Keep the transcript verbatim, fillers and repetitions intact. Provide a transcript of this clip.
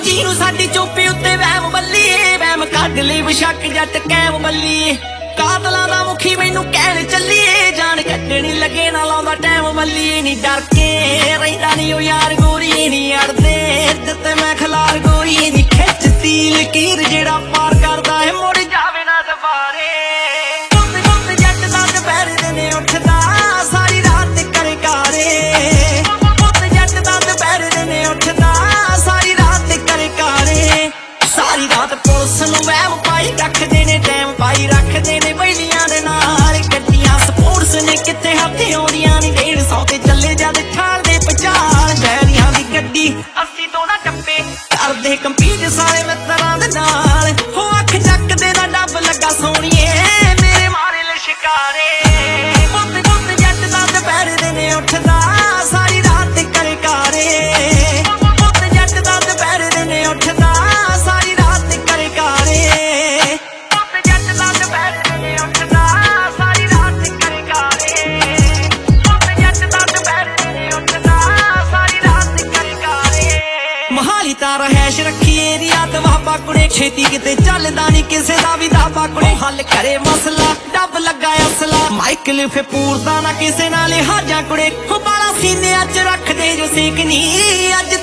जी नू साडी चोपी उत्ते वहम बल्लीए वहम कढ लई बेशक जट कैम बल्लीए कातलां दा मुखी मैनू कहण चलीए जान कड्डणी लगे ना लाउंदा टैम बल्लीए नी डर के रहिंदा नी ओ यार गोरी नी अड़दे ते मैं खलार गोरी नी खिचदी लकीर जेड़ा पार करदा है मुड़ जावे ना दुबारे पुत पुत जट दा दुपहर दिने उठदा सारी रात करे कारे पुत जट दा दुपहर दिने उठदा सारी रात करे कारे सारी रात पुलिस नू वहम पाई रखदे ने टैम पाई रखदे ने बैलियां दे नाल गड्डियां स्पोर्ट्स ने कित्थे हत्थे आउंदियां नी डेढ़ सौ ते चले जद ठाल दे पचाल बैलियां दी गड्डी अस्सी तो ना टप्पे करदे कंपीट सारे मित्तरां दे नाल हो अख चकदे दा डब लगा सोहणीए मेरे मारे लिशकारे पुत पुत जट दा दुपहर दिने उठदा सारी रात करे कारे पुत जट दा दुपहर दिने उठदा सारी रात करे कारे पुत जट दा दुपहर दिने उठदा सारी रात करे कारे पुत जट दा दुपहर दिने उठदा सारी रात करे कारे महाली तां रहैश रखी एरिया ते वाहबा कुड़े छेती किते चलदा नी किसे दा भी दाबा कुड़े हल करे मसला डब लगा असला माइकल फे पूरदा ना किसे नाल हाजा कुड़े हो बाला सीने अच रख दे जो सेकनी अज